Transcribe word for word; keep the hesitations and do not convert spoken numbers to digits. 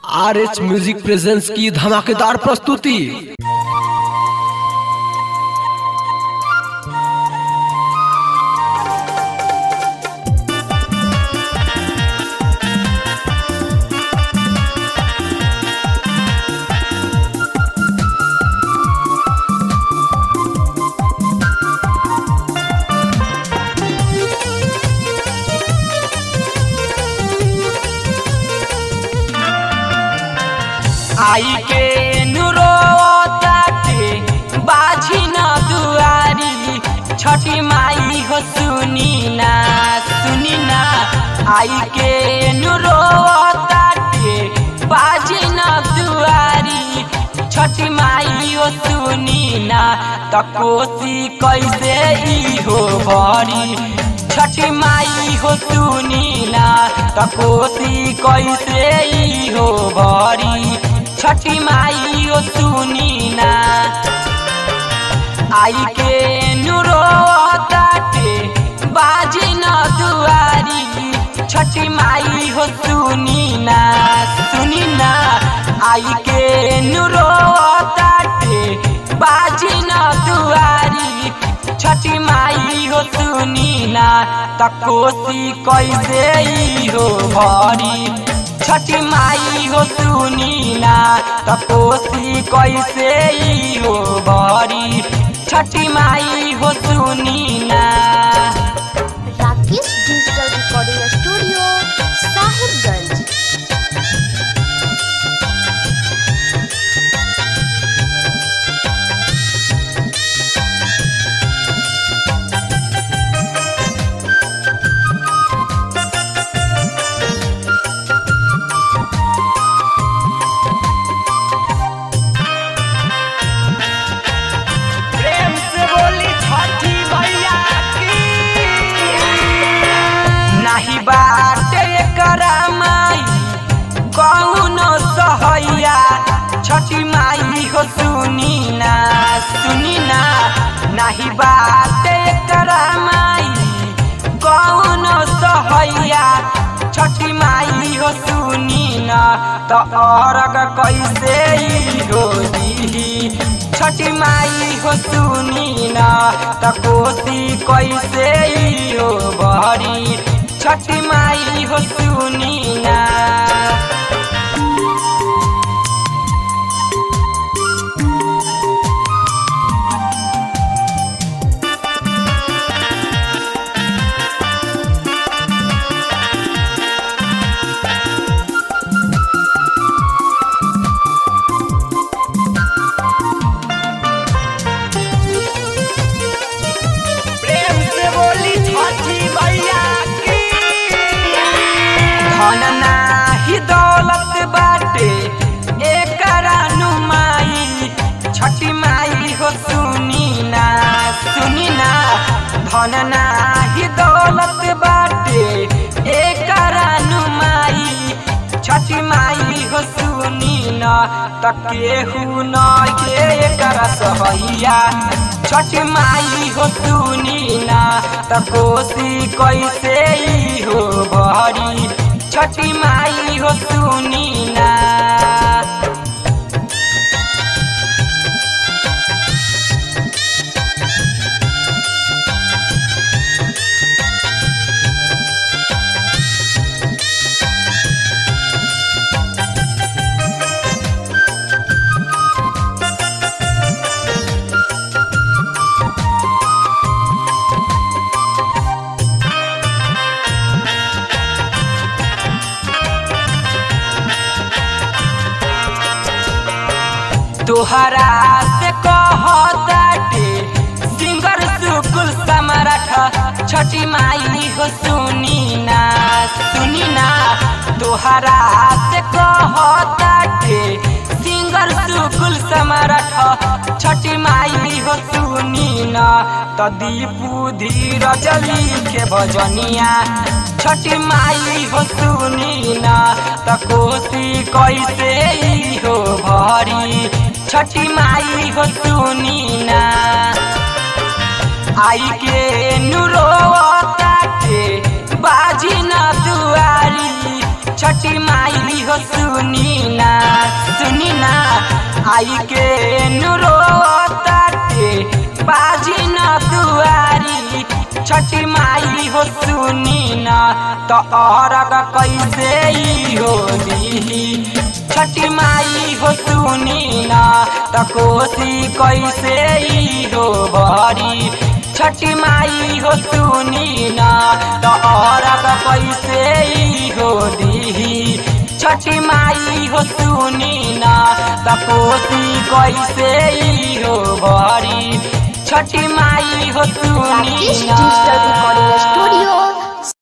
R H music presents की धमाकेदार प्रस्तुति। आई के नुरो ताके बाजी न दुआरी छठी माई हो सुनी ना सुनी ना। आई के नुरो ताके बाजी न दुआरी छठी माई हो सुनी ना। त कोसी कैसे ई हो भरी छठी माई हो सुनी ना। त कोसी कैसे ई हो भरी छठी माई हो सुनी ना। आई के नुरो ताके बाजी न दुआरी छठी माई हो सुनी ना सुनी ना। आई के नुरो ताके बाजी न दुआरी छठी माई हो सुनी ना। त कोसी कैसे ई हो भरी छठी माई हो सुनी ना। त कोसी कैसे ई हो भरी छठी माई हो सुनी ना। Rakesh digital recording studio Sahibganj. बाटे करा माई कौनो सहैया छठी माई हो सुनी ना सुनी ना। नहीं बाटे करा माई कौनो सहैया छठी माई हो सुनी ना। त अरग कैसे ई हो दी छठी माई हो सुनी ना। त कोसी कैसे ई हो भरी छठी माई हो सुनी ना। प्रेम से बोली छठी मैया की। धन नाही दौलत बाटे एकरा नुमाई छठी माई हो सुनी ना सुनी ना। धन नाही दौलत बाटे एकरा नुमाई छठी माई हो सुनी ना। त केहू न के एकरा सहैया छठी माई हो सुनी ना। त कोसी कैसे ई हो भरी छठी माई हो सुनी ना। तोहरा से कहताटे सिंगर सुकुल सम्राट छठी माई हो सुनी ना सुनी ना। तोहरा से कहताटे सिंगर सुकुल सम्राट छठी माई हो सुनी ना। त दीपू धीरज लिखे भजनिया छठी माई हो सुनी ना। त कोसी कैसे ई हो भरी छठी माई हो सुनी ना। आई के नुरो ताके बाजी न दुआरी छठी माई हो सुनी ना आई के नुरोताटे बाजी न दुआरी छठी माई हो सुनी न तो अरग कैसे ही हो दी छठी माई हो सुनी न तो कोसी कैसे ही हो भरी छठी माई हो सुनी न तो अरग कैसे ही हो दी छठी माई हो सुनी न तो कोसी कैसे ही हो भरी छठी माई हो सुनी राकेश न डिजिटल रिकॉर्डिंग स्टूडियो